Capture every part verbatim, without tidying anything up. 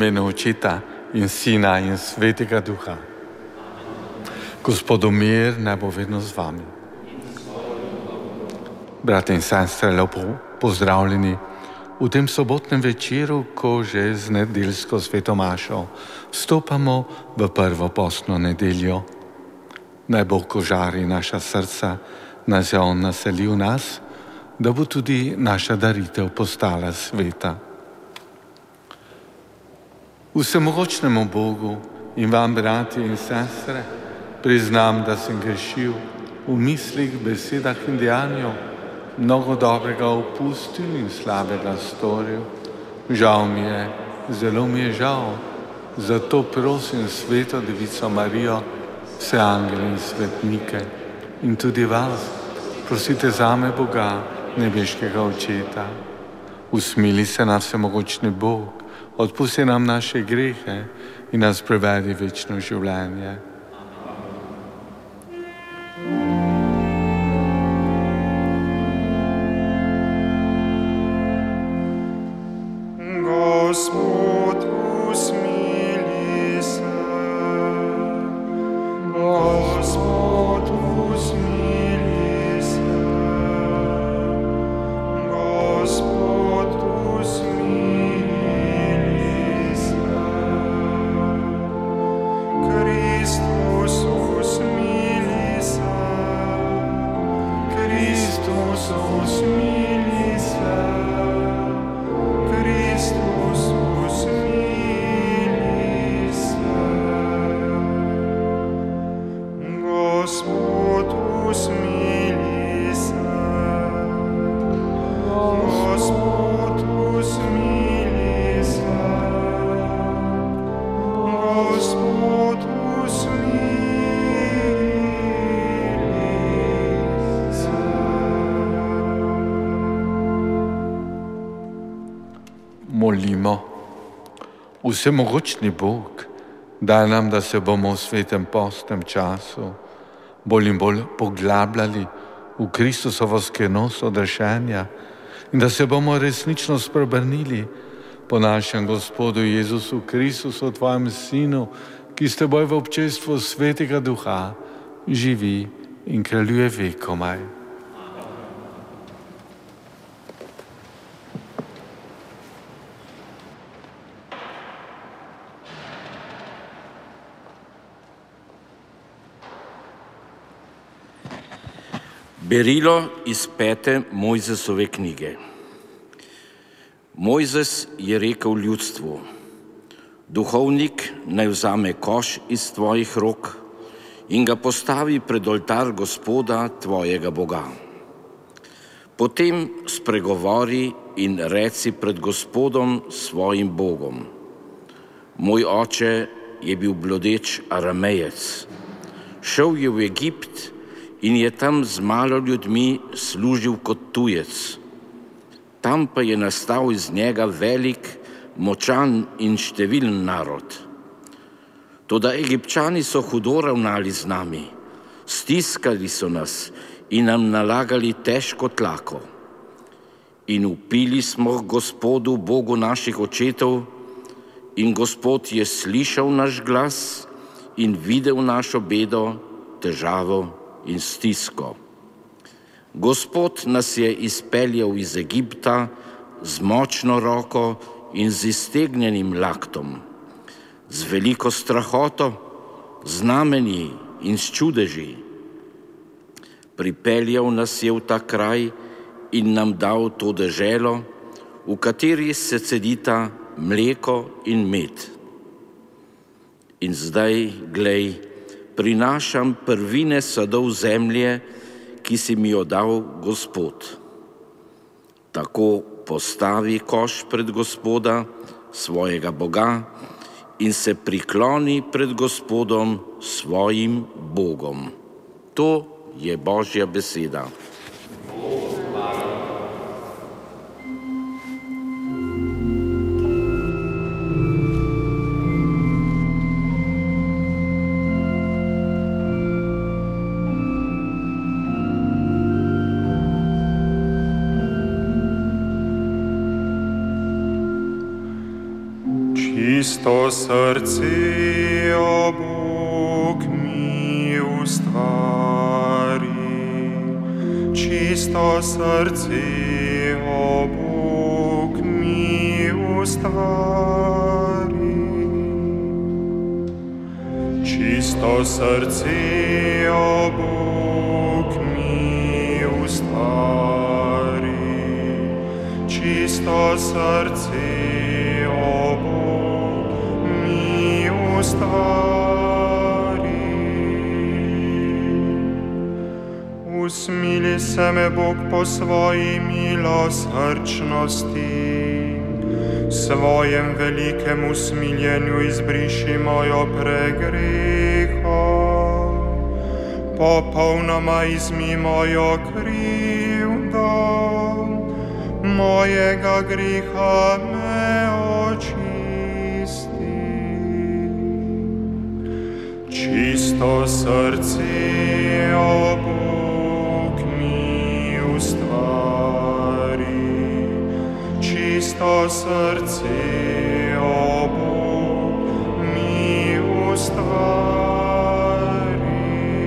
imenu Očeta in Sina in Svetega Duha. Gospodu mir naj bo vedno z vami. Brate in sestre, lepo pozdravljeni v tem sobotnem večeru, ko že z nedeljsko sveto mašo vstopamo v prvo postno nedeljo. Naj Bog kožari naša srca, nas je On naselil nas, da bo tudi naša daritev postala sveta. Vsemogočnemu Bogu in vam, bratje in sestre, priznam, da sem grešil v mislih, besedah in dejanju, mnogo dobrega opustil in slabega storil. Žal mi je, zelo mi je žal, zato prosim Sveto Devico Marijo, vse angele in svetnike in tudi vas, prosite zame Boga, nebeškega Očeta. Usmili se na vsemogočni Bog, odpusti nam naše grehe in nas privedi v večno življenje. Gospod, usmili se. Gospod, usmili se. Gospod, usmili se. Kristus, usmili se. Kristus, usmili se. Kristus, usmili se. Gospod, usmili se. Gospod, usmili se. Gospod, usmili se. Molimo. Vsemogočni Bog, daj nam, da se bomo v svetem postnem času bolj in bolj poglabljali v Kristusovo sklenost odrešenja in da se bomo resnično spreobrnili po našem Gospodu Jezusu Kristusu, Tvojem Sinu, ki s Teboj v občestvu Svetega Duha živi in kraljuje vekomaj. Berilo iz pete Mojzesove knjige. Mojzes je rekel ljudstvu: duhovnik naj vzame koš iz tvojih rok in ga postavi pred oltar Gospoda tvojega Boga. Potem spregovori in reci pred Gospodom svojim Bogom: moj oče je bil blodeč Aramejec, šel je v Egipt in je tam z malo ljudmi služil kot tujec. Tam pa je nastal iz njega velik, močan in številen narod. Toda Egipčani so hudo ravnali z nami, stiskali so nas in nam nalagali težko tlako. In vpili smo Gospodu, Bogu naših očetov, in Gospod je slišal naš glas in videl našo bedo, težavo in stisko. Gospod nas je izpeljal iz Egipta z močno roko in z iztegnjenim laktom, z veliko strahoto, znamenji in s čudeži. Pripeljal nas je v ta kraj in nam dal to deželo, v kateri se cedita mleko in med. In zdaj, glej, prinašam prvine sadov zemlje, ki si mi jo dal Gospod. Tako postavi koš pred Gospoda, svojega Boga, in se prikloni pred Gospodom, svojim Bogom. To je Božja beseda. Čisto srce, o Bog, mi ustvari. Čisto srce, o Bog, mi ustvari. Čisto srce, o Bog, mi ustvari. Čisto srce, o Bog, mi ustvari. Usmili se me, Bog, po svoji milosrčnosti, svojem velikem usmiljenju izbriši mojo pregreho, popolnoma izmi mojo krivdo, mojega griha me očisti. Čisto srce, o Bog, mi ustvari. Čisto srce, o Bog, mi ustvari.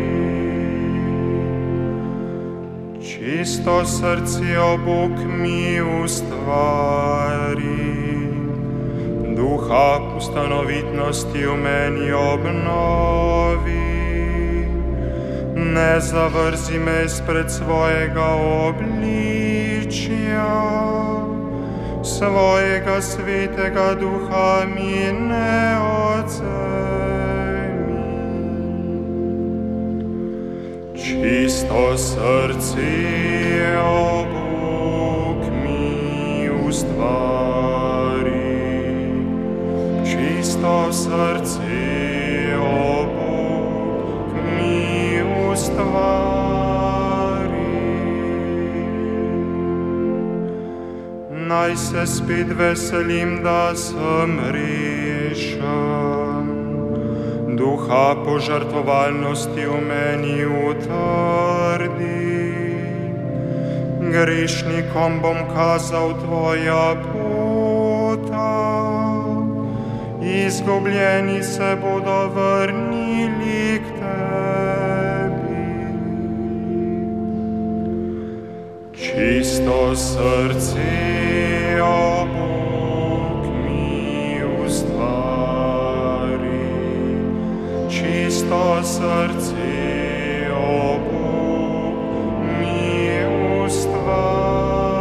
Čisto srce, o Bog, mi ustvari. Duha ustanovitnosti v meni obnovi. Ne zavrzi me izpred svojega obličja, svojega svetega duha mi ne odvzemi. Čisto srce, o Bog, mi ustvari. Čisto srce, o Bog, mi ustvari. Naj se spet veselim, da sem rešen. Duha požrtvovalnosti v meni utrdi. Grešnikom bom kazal tvoja pota, izgubljeni se bodo vrnili k tebi. Čisto srce, o Bog, mi ustvari. Čisto srce, o Bog, mi ustvari.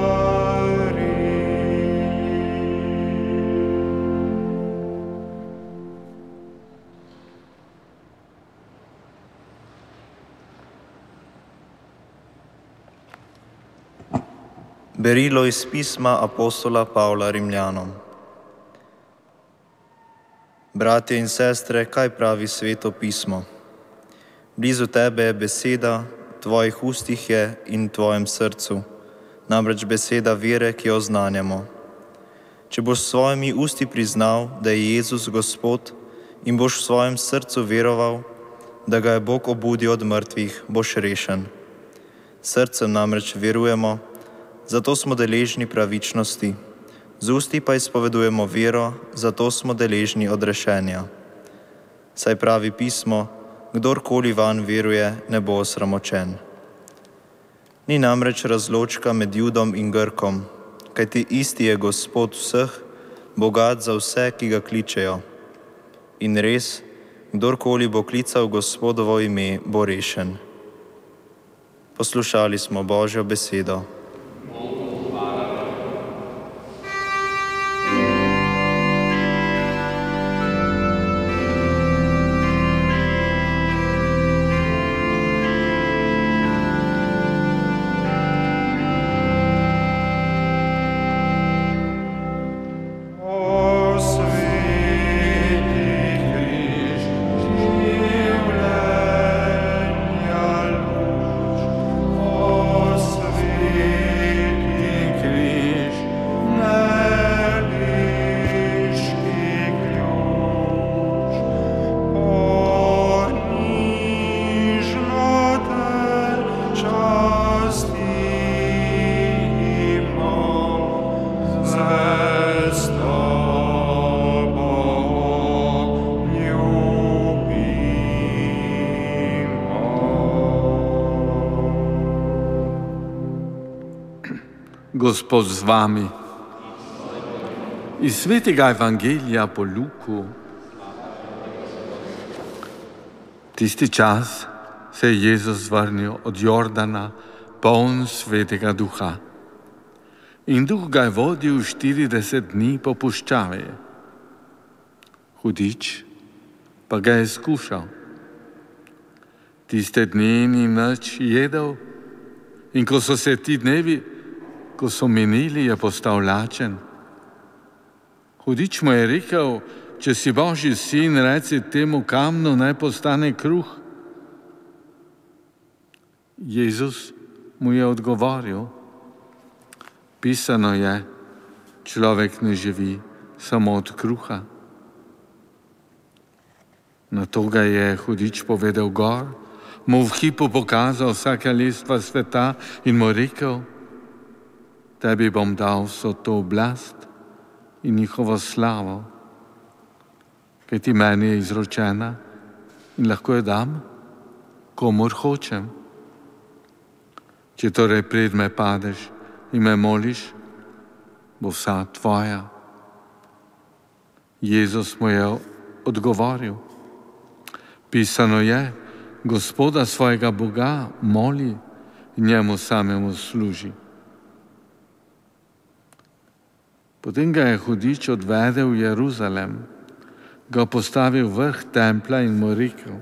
Berilo iz pisma apostola Pavla Rimljanom. Bratje in sestre, kaj pravi Sveto pismo? Blizu tebe je beseda, v tvojih ustih je in v tvojem srcu, namreč beseda vere, ki jo oznanjamo. Če boš s svojimi usti priznal, da je Jezus Gospod, in boš v svojem srcu veroval, da ga je Bog obudil od mrtvih, boš rešen. Srcem namreč verujemo, zato smo deležni pravičnosti, z usti pa izpovedujemo vero, zato smo deležni odrešenja. Saj pravi pismo, kdorkoli vanj veruje, ne bo osramočen. Ni namreč razločka med Judom in Grkom, kajti isti je Gospod vseh, bogat za vse, ki ga kličejo. In res, kdorkoli bo klical Gospodovo ime, bo rešen. Poslušali smo Božjo besedo. Sweet Gospod z vami. Iz svetega evangelija po Luku. Tisti čas se je Jezus vrnil od Jordana, poln svetega duha. In duh ga je vodil štirideset dni po puščavi. Hudič pa ga je skušal. Tiste dni ni nič jedel in ko so se ti dnevi, ko so minili, je postal lačen. Hudič mu je rekel, če si Božji sin, reci temu kamnu, naj postane kruh. Jezus mu je odgovoril, pisano je, človek ne živi samo od kruha. Nato ga je hudič povedal gor, mu v hipu pokazal vsaka lestva sveta in mu rekel, tebi bom dal vso to oblast in njihovo slavo, kaj ti meni je izročena in lahko jo dam, komur hočem. Če torej pred me padeš in me moliš, bo vsa tvoja. Jezus mu je odgovoril, pisano je, Gospoda svojega Boga moli in njemu samemu služi. Potem ga je hudič odvedel v Jeruzalem, ga postavil vrh templa in mu rekel,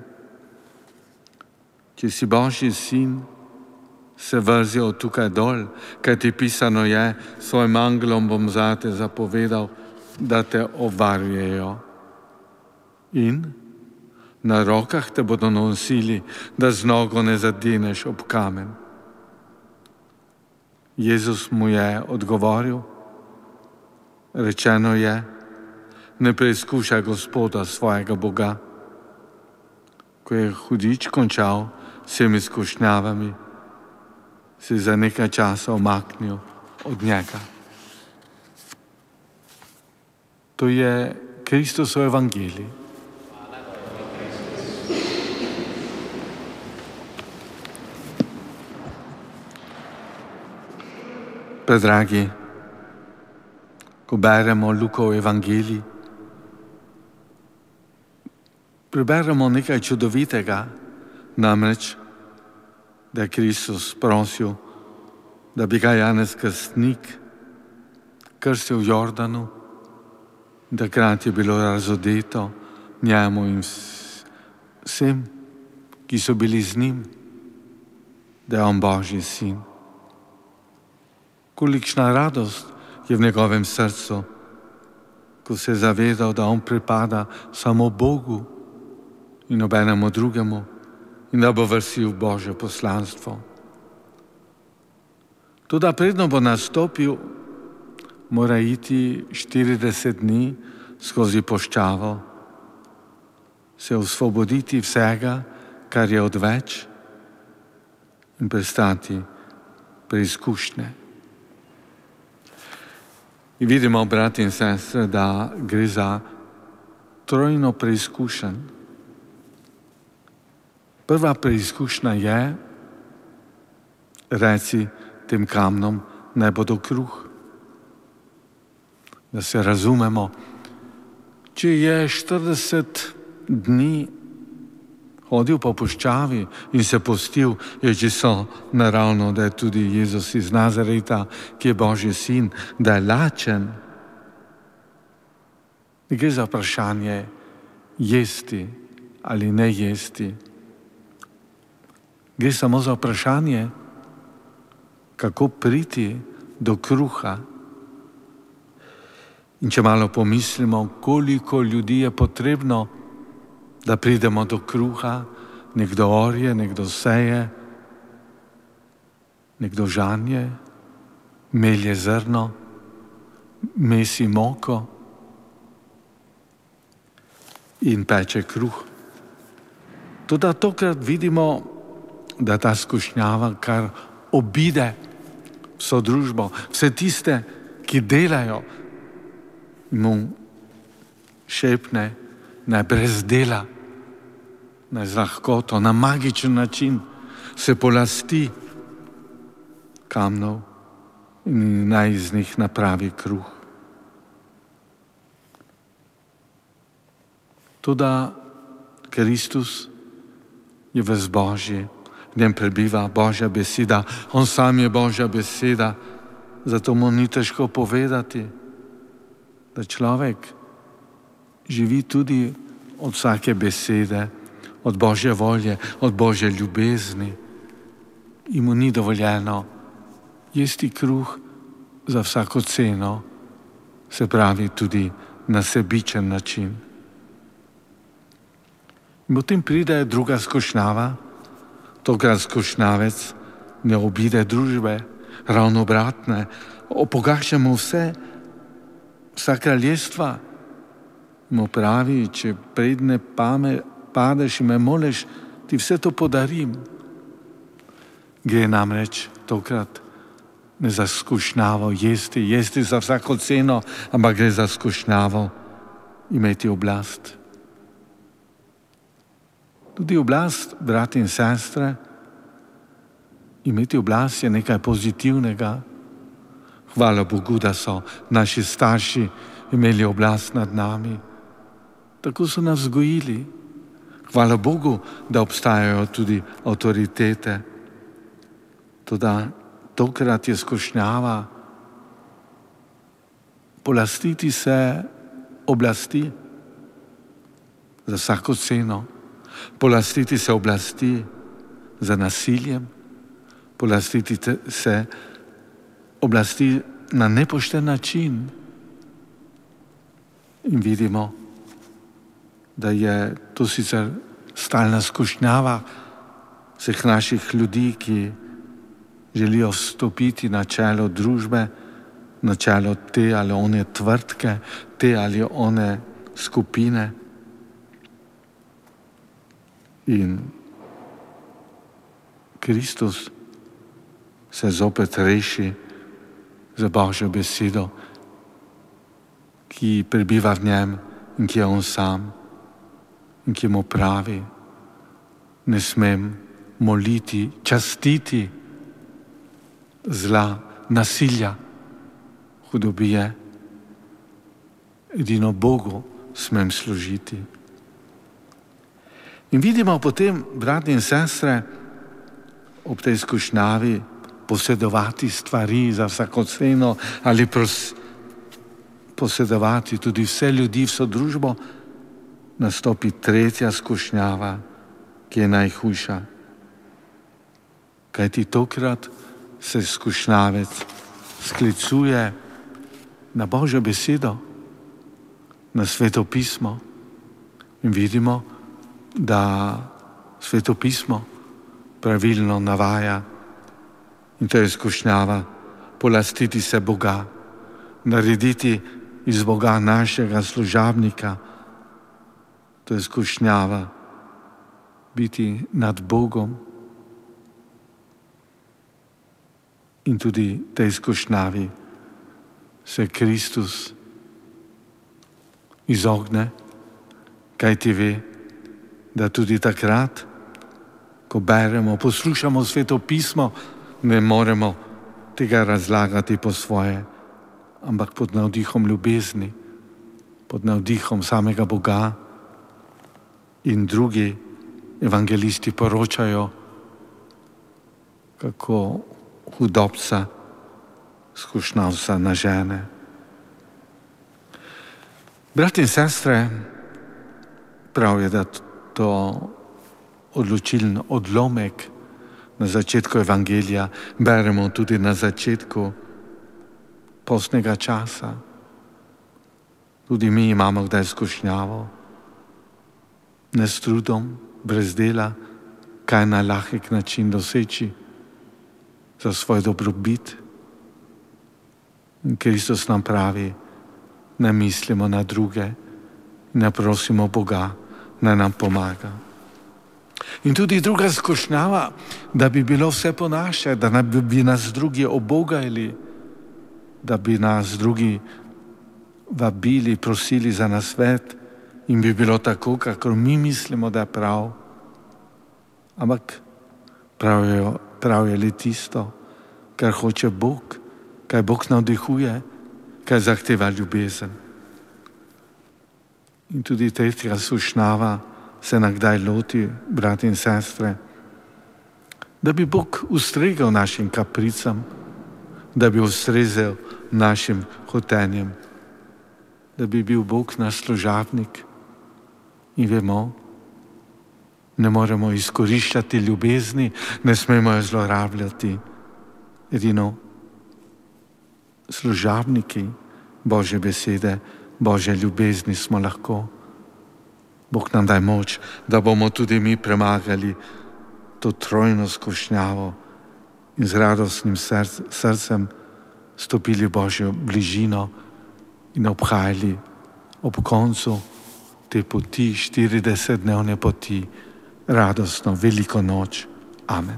če si Božji sin, se vrzi od tukaj dol, kaj ti pisano je, svojim angelom bom zate zapovedal, da te obvarujejo. In na rokah te bodo nosili, da z nogo ne zadeneš ob kamen. Jezus mu je odgovoril, rečeno je, ne preizkušaj Gospoda svojega Boga. Ko je hudič končal s temi izkušnjavami, se za nekaj časa omaknil od njega. To je Kristusov evangelij. Predragi, ko beremo Lukov evangelij, preberemo nekaj čudovitega, namreč, da je Kristus prosil, da bi ga Janez Krstnik krstil v Jordanu, takrat je bilo razodeto njemu in vsem, ki so bili z njim, da je on Božji sin. Kolikšna radost je v njegovem srcu, ko se je zavedal, da on pripada samo Bogu in nobenemu drugemu in da bo vrsil Božje poslanstvo. Toda predno bo nastopil, mora iti štirideset dni skozi puščavo, se osvoboditi vsega, kar je odveč in prestati preizkušnje. In vidimo, brati in sestre, da gre za trojno preizkušenj. Prva preizkušnja je, reci tem kamnom, naj bodo kruh. Da se razumemo, če je štirideset dni hodil po puščavi in se postil, je čisto naravno, da je tudi Jezus iz Nazareta, ki je Božji sin, da je lačen. Ne gre za vprašanje jesti ali ne jesti. Gre samo za vprašanje, kako priti do kruha. In če malo pomislimo, koliko ljudi je potrebno, da pridemo do kruha, nekdo orje, nekdo seje, nekdo žanje, melje zrno, mesi moko in peče kruh. Toda tokrat vidimo, da ta skušnjava kar obide vso družbo, vse tiste, ki delajo, mu šepne, naj brez dela, naj z lahkoto, na magičen način se polasti kamnov in naj iz njih napravi kruh. Toda Kristus je ves Božji, v njem prebiva Božja beseda, on sam je Božja beseda, zato mu ni težko povedati, da človek živi tudi od vsake besede, od Božje volje, od Božje ljubezni in mu ni dovoljeno jesti kruh za vsako ceno, se pravi tudi na sebičen način. In potem pride druga skušnjava, tokrat skušnjavec ne obide družbe, ravno obratne, opogašamo vse, vsa kraljestva. Mu pravi, če predne pame, padeš in me moliš, ti vse to podarim. Gre namreč tokrat ne za skušnjavo jesti, jesti za vsako ceno, ampak gre za skušnjavo imeti oblast. Tudi oblast, brati in sestre, imeti oblast je nekaj pozitivnega. Hvala Bogu, da so naši starši imeli oblast nad nami. Tako so nas vzgojili. Hvala Bogu, da obstajajo tudi avtoritete. Toda tokrat je skušnjava polastiti se oblasti za vsako ceno. Polastiti se oblasti za nasiljem, polastiti se oblasti na nepošten način. In vidimo, da je to sicer stalna skušnjava vseh naših ljudi, ki želijo vstopiti na čelo družbe, na čelo te ali one tvrdke, te ali one skupine. In Kristus se zopet reši za Božjo besedo, ki prebiva v njem in ki je on sam in ki mu pravi, ne smem moliti, častiti zla, nasilja, hudobije, edino Bogu smem služiti. In vidimo potem, brati in sestre, ob tej skušnjavi posedovati stvari za vsako ceno ali pros, posedovati tudi vse ljudi, vso družbo, nastopi tretja skušnjava, ki je najhujša. Kajti tokrat se skušnjavec sklicuje na Božjo besedo, na Sveto pismo in vidimo, da Sveto pismo pravilno navaja, in to je skušnjava, polastiti se Boga, narediti iz Boga našega služabnika. To je skušnjava, biti nad Bogom. In tudi tej skušnjavi se Kristus izogne, kajti ve, da tudi takrat, ko beremo, poslušamo Sveto pismo, ne moremo tega razlagati po svoje, ampak pod navdihom ljubezni, pod navdihom samega Boga. In drugi evangelisti poročajo, kako hudobca skušnjavca nažene. Bratje in sestre, prav je, da to odločilen odlomek na začetku evangelija beremo tudi na začetku postnega časa. Tudi mi imamo kdaj skušnjavo, ne s trudom, brez dela, kaj na lahek način doseči za svoj dobrobit. In Kristus nam pravi, ne mislimo na druge, ne prosimo Boga, naj nam pomaga. In tudi druga skušnjava, da bi bilo vse po naše, da bi nas drugi obogajali, da bi nas drugi vabili, prosili za nasvet in bi bilo tako, kakor mi mislimo, da je prav. Ampak prav je, prav je le tisto, kar hoče Bog, kaj Bog navdihuje, kaj zahteva ljubezen. In tudi tretjega sušnava se nakdaj loti, brati in sestre, da bi Bog ustregal našim kapricam, da bi ustrezel našim hotenjem, da bi bil Bog naš služabnik. In vemo, ne moremo izkoriščati ljubezni, ne smemo jo zlorabljati. Edino služabniki Božje besede, Božje ljubezni smo lahko. Bog nam daj moč, da bomo tudi mi premagali to trojno skušnjavo in z radostnim src, srcem stopili v Božjo bližino in obhajali ob koncu te poti, štiridesetdnevne poti, radostno veliko noč. Amen.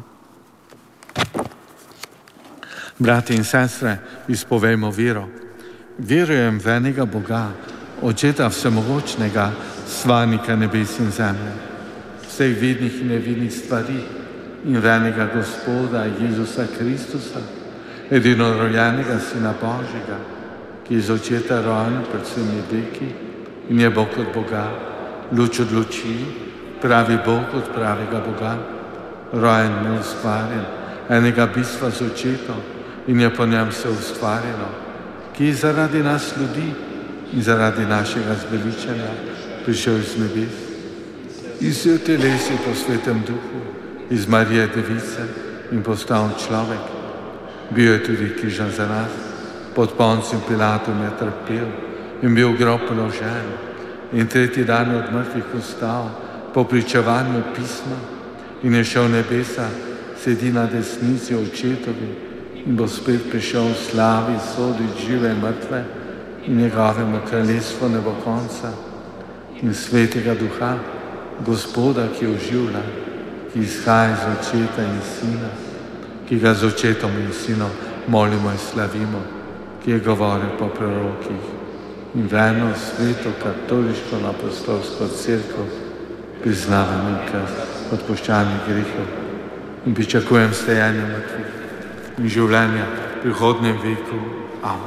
Brati in sestre, izpovejmo vero. Verujem v enega Boga, Očeta vsemogočnega, stvarnika nebes in zemlje, vseh vidnih in nevidnih stvari, in v enega Gospoda Jezusa Kristusa, edinorojenega Sina Božjega, ki je iz Očeta rojen pred vsemi veki in je Bog od Boga, luč od luči, pravi Bog od pravega Boga, rojen, neustvarjen, enega bistva z Očetom in je po njem vse ustvarjeno, ki je zaradi nas ljudi in zaradi našega zveličanja prišel iz nebes, iz telesi po Svetem Duhu, iz Marije Device in postal človek. Bil je tudi križan za nas, pod Poncijem Pilatom je trpel in bil v grob položen in tretji dan od mrtvih vstal po pričevanju pisma in je šel v nebesa, sedi na desnici Očetovi in bo spet prišel v slavi soditi žive in mrtve in njegovemu kraljestvu ne bo konca. In Svetega Duha, Gospoda, ki oživlja, ki izhaja iz Očeta in Sina, ki ga z Očetom in Sinom molimo in slavimo, ki je govoril po prorokih, in v eno sveto katoliško apostolsko cerkev priznavam in krst odpuščanja grehov in pričakujem stajanje mrtvih in življenja v prihodnjem veku. Amen.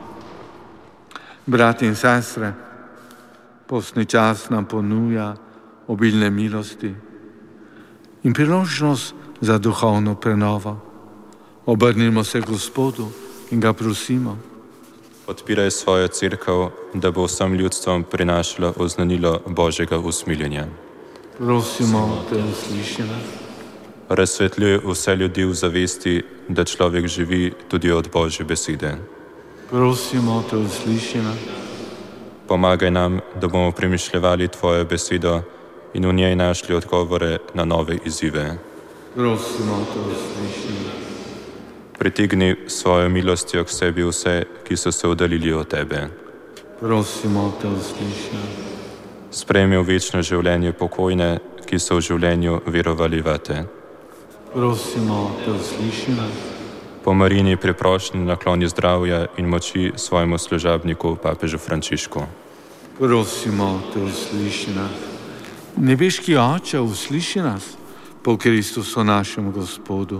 Brati in sestre, postni čas nam ponuja obilne milosti in priložnost za duhovno prenovo. Obrnimo se Gospodu in ga prosimo. Odpiraj svojo cerkev, da bo vsem ljudstvom prinašala oznanilo Božjega usmiljenja. Prosimo, te usliši nas. Razsvetljuj vse ljudi v zavesti, da človek živi tudi od Božje besede. Prosimo, te usliši nas. Pomagaj nam, da bomo premišljevali Tvojo besedo in v njej našli odgovore na nove izzive. Prosimo, te usliši nas. Pritigni svojo milostjo k sebi vse, ki so se oddaljili od Tebe. Prosimo, te usliši nas. Sprejmi v večno življenje pokojne, ki so v življenju verovali vate. Prosimo, te usliši nas. Po Marini priprošnji nakloni zdravja in moči svojemu služabniku, papežu Frančišku. Prosimo, te usliši nas. Nebeški Oče, usliši nas po Kristusu našem Gospodu.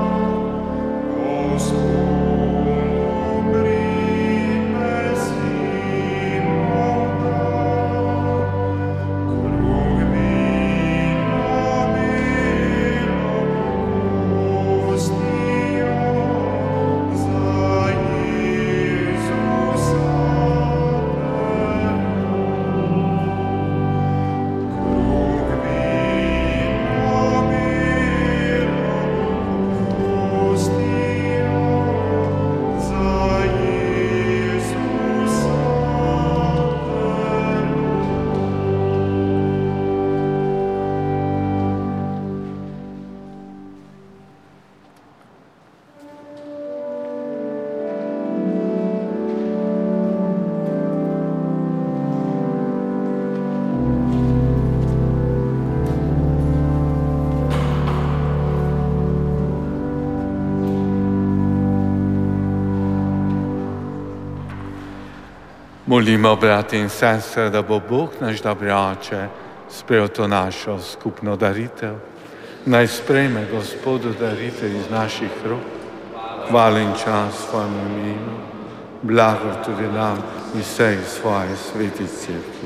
Amen. Molimo, brati in sestre, da bo Bog naš dobri oče sprejel to našo skupno daritev. Naj sprejme Gospodu daritev iz naših rok. Hvala in čas svojemu imenu, blago tudi nam in vsej svoje sveti cerkvi.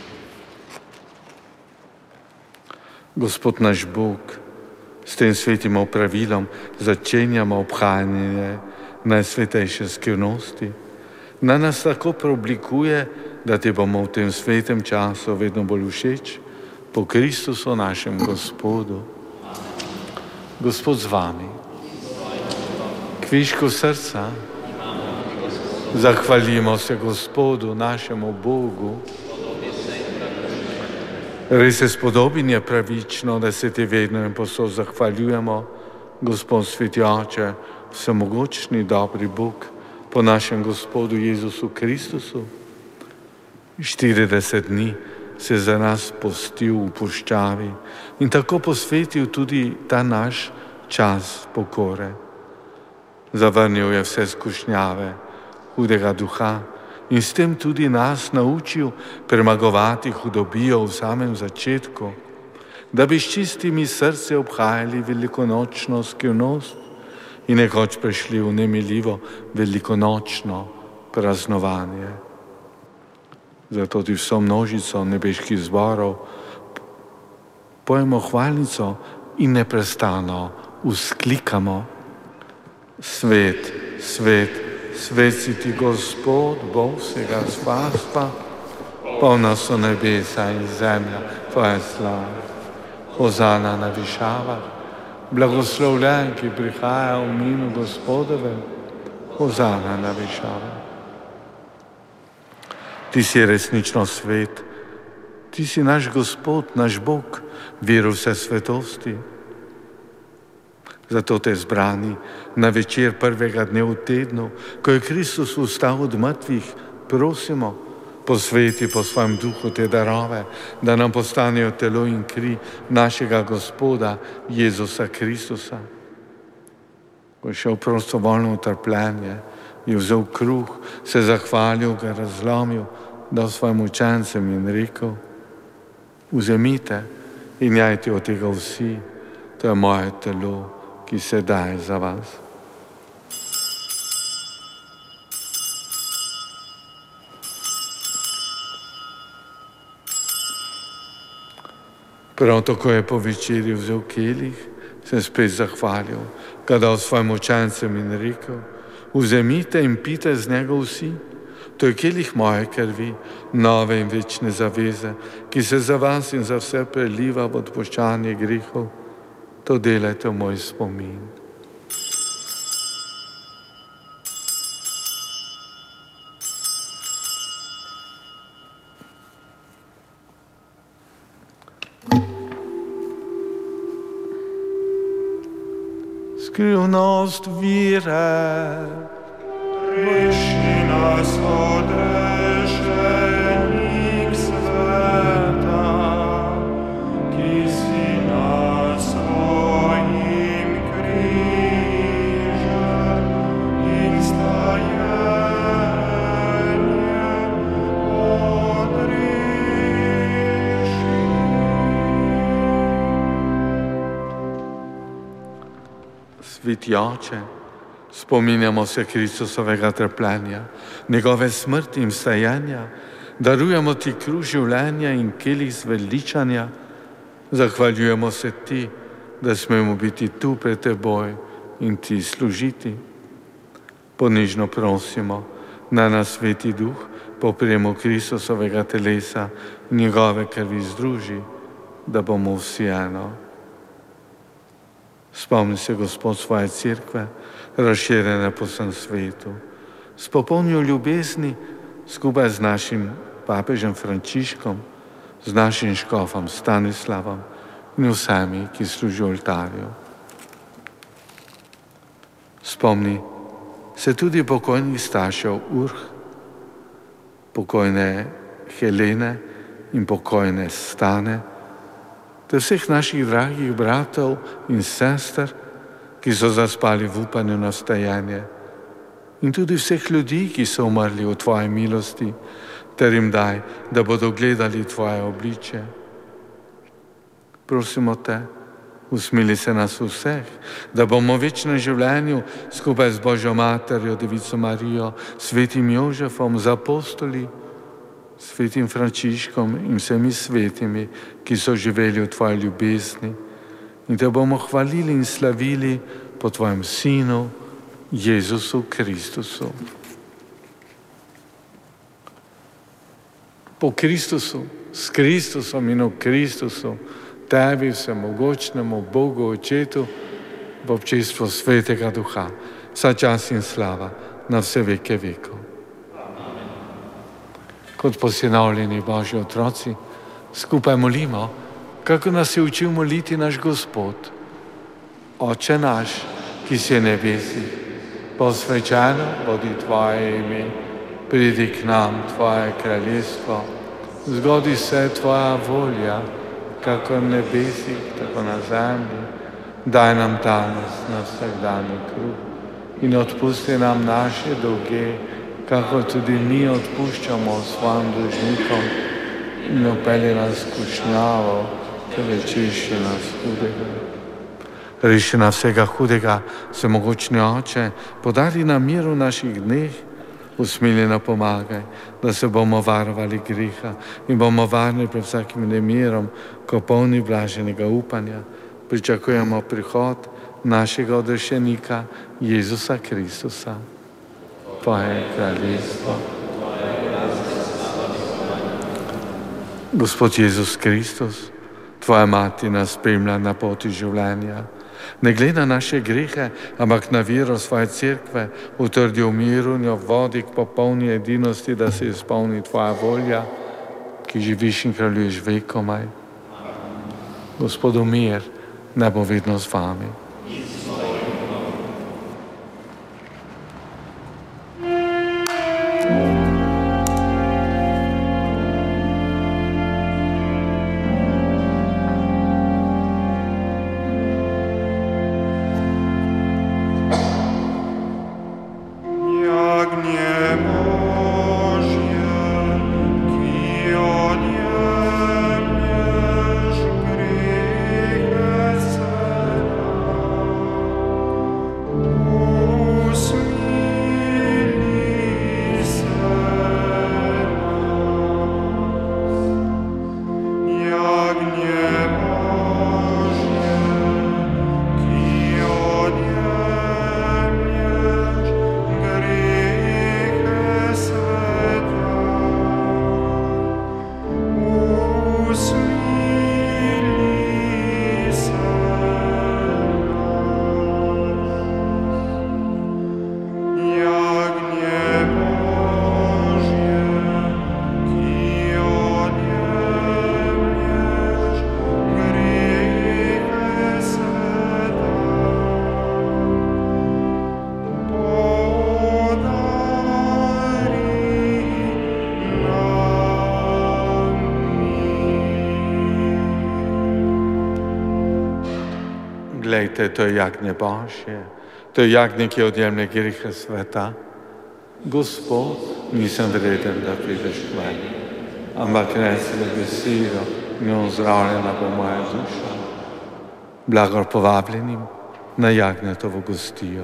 Gospod naš Bog, s tem svetim opravilom začenjamo obhajanje najsvetejše skrivnosti. Na nas tako preoblikuje, da ti bomo v tem svetem času vedno bolj všeč, po Kristusu našem Gospodu. Gospod z vami. Kvišku srca. Zahvalimo se Gospodu, našemu Bogu. Res je spodobin je pravično, da se ti vedno in posod zahvaljujemo, Gospod sveti Oče, vsemogočni dobri Bog, po našem Gospodu Jezusu Kristusu. štirideset dni se za nas postil v puščavi in tako posvetil tudi ta naš čas pokore. Zavrnil je vse skušnjave hudega duha in s tem tudi nas naučil premagovati hudobijo v samem začetku, da bi s čistimi srce obhajali velikonočno skrivnost in nekoč prešli v nemiljivo velikonočno praznovanje. Zato ti vso množico nebeških zborov pojemo hvalnico in neprestano vzklikamo: Svet, svet, svet si ti Gospod, Bog vsega spasa, polna so nebesa in zemlja tvoje slave. Hozana na višavah, blagoslovljen, ki prihaja v imenu Gospodovem, hozana na višavah. Ti si resnično svet, ti si naš Gospod, naš Bog, vir vse svetosti. Zato te zbrani na večer prvega dne v tednu, ko je Kristus vstal od mrtvih, prosimo, posveti po svojem duhu te darove, da nam postanejo telo in kri našega Gospoda Jezusa Kristusa. Ko je šel prostovoljno utrpljenje, je vzel kruh, se zahvalil, ga razlomil, dal svojim učencem in rekel: vzemite in jajte od tega vsi, to je moje telo, ki se daje za vas. Prav tako je po večerji vzel kelih, se spet zahvalil, ga dal svojim učencem in rekel: vzemite in pite z njega vsi, to je kelih moje krvi, nove in večne zaveze, ki se za vas in za vse preliva v odpuščanje grehov. To delajte v moj spomin. Skrivnost vire, Reši nas od rešenih sveta, ki si nas svojim križem in stajenjem odreši. Sveti Oče, spominjamo se Kristusovega trpljenja, njegove smrti in vstajenja, darujemo ti kruh življenja in kelih zveličanja, zahvaljujemo se ti, da smemo biti tu pred teboj in ti služiti. Ponižno prosimo, da nas Sveti Duh po prijemu Kristusovega telesa njegove krvi združi, da bomo vsi eno. Spomni se, Gospod, svoje cerkve, razširjene po vsem svetu, s popolnjo ljubezni skupaj z našim papežem Frančiškom, z našim škofom Stanislavom in vsemi, ki služijo oltarju. Spomni se tudi pokojnih staršev Urh, pokojne Helene in pokojne Stane, ter vseh naših dragih bratov in sester, ki so zaspali v upanju na vstajanje, in tudi vseh ljudi, ki so umrli v tvoji milosti, ter jim daj, da bodo gledali tvoje obličje. Prosimo te, usmili se nas vseh, da bomo v večnem življenju skupaj z Božjo materjo, Devico Marijo, svetim Jožefom, z apostoli, svetim Frančiškom in vsemi svetimi, ki so živeli v tvoji ljubezni, in te bomo hvalili in slavili po tvojem Sinu, Jezusu Kristusu. Po Kristusu, s Kristusom in v Kristusu, tebi, vsemogočnemu Bogu Očetu, v občestvu Svetega Duha, vsa čas in slava na vse veke vekov. Kot posinovljeni Božji otroci, skupaj molimo, kako nas je učil moliti naš Gospod. Oče naš, ki si v nebesih, posvečeno bodi tvoje ime, pridi k nam tvoje kraljestvo, zgodi se tvoja volja, kako v nebesih, tako na zemlji. Daj nam danes na vsakdanji kruh in odpusti nam naše dolge, kako tudi mi odpuščamo svojim dolžnikom, in ne vpelji nas v skušnjavo, temveč reši nas hudega. Reši nas vsega hudega, vsemogočni Oče, podari nam mir v naših dneh, usmiljeno pomagaj, da se bomo varovali greha in bomo varni pred vsakim nemirom, ko polni blaženega upanja pričakujemo prihod našega odrešenika Jezusa Kristusa. Tvoje kraljestvo. Gospod Jezus Kristus, tvoja mati nas spremlja na poti življenja. Ne gleda naše grehe, ampak na vero svoje cerkve, utrdi v miru in jo vodi k popolni edinosti, da se izpolni tvoja volja, ki živiš in kraljuješ vekomaj. Gospodu mir, naj bo vedno z vami. Glejte, to je jagnje Božje, to je jagnje, ki odjemlje grehe sveta. Gospod, nisem vreden, da prideš k meni, ampak reci le besedo in ozdravljena bo moja duša. Blagor povabljenim na jagnjetovo gostijo.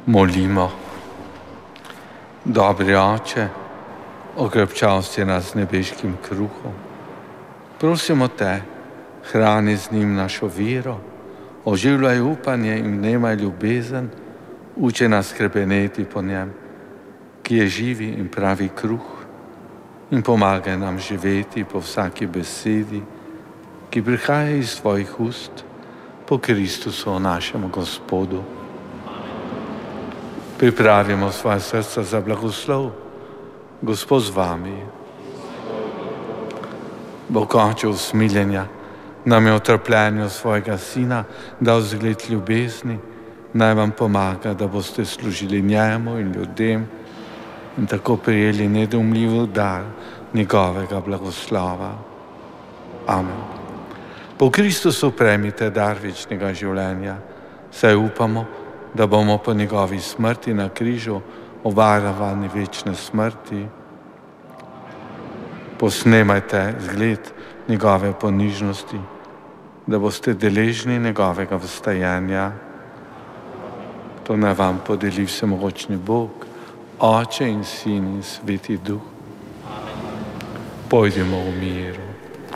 Molimo. Dobri Oče, okrepčal si nas z nebeškim kruhom. Prosimo te, hrani z njim našo vero, oživljaj upanje in vnemaj ljubezen, uči nas hrepeneti po njem, ki je živi in pravi kruh, in pomagaj nam živeti po vsaki besedi, ki prihaja iz tvojih ust, po Kristusu, našemu Gospodu. Pripravimo svoje srca za blagoslov. Gospod z vami. Bog Oče usmiljenja nam je v trpljenju svojega Sina dal zgled ljubezni, naj vam pomaga, da boste služili njemu in ljudem in tako prijeli nedoumljiv dar njegovega blagoslova. Amen. Po Kristusu prejmite dar večnega življenja, saj upamo, da bomo po njegovi smrti na križu obvarovani večne smrti. Posnemajte zgled njegove ponižnosti, da boste deležni njegovega vstajanja. To naj vam podeli vsemogočni Bog, Oče in Sin in Sveti Duh. Pojdimo v miru.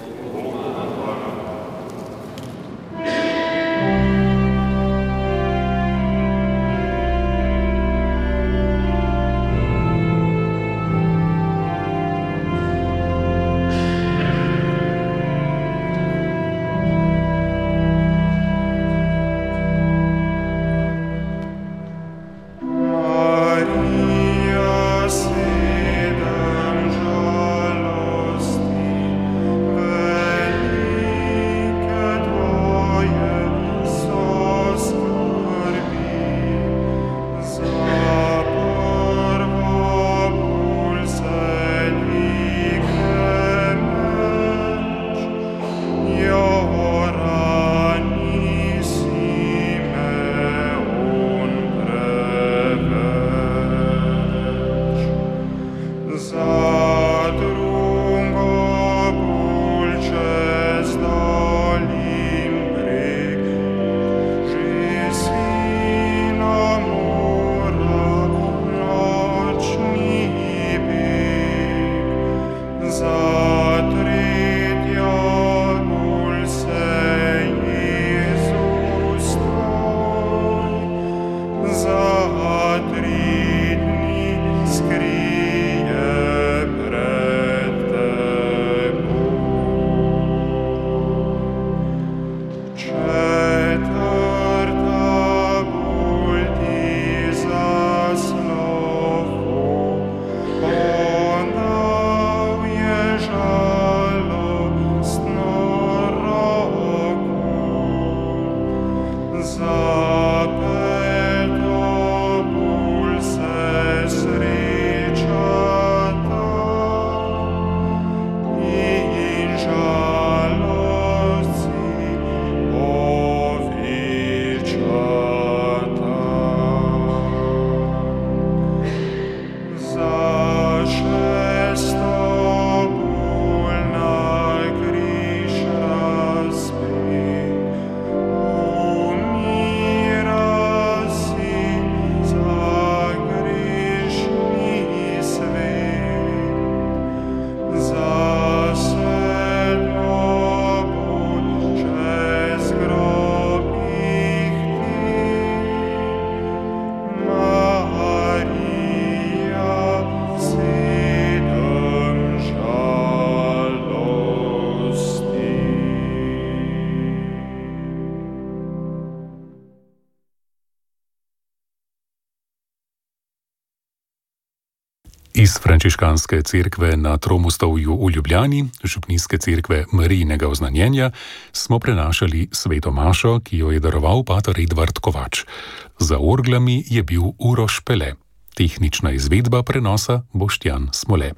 Iz Frančiškanske cerkve na Tromostovju v Ljubljani, župnijske cerkve Marijinega oznanjenja, smo prenašali sveto mašo, ki jo je daroval pater Edvard Kovač. Za orglami je bil Uroš Pele. Tehnična izvedba prenosa Boštjan Smole.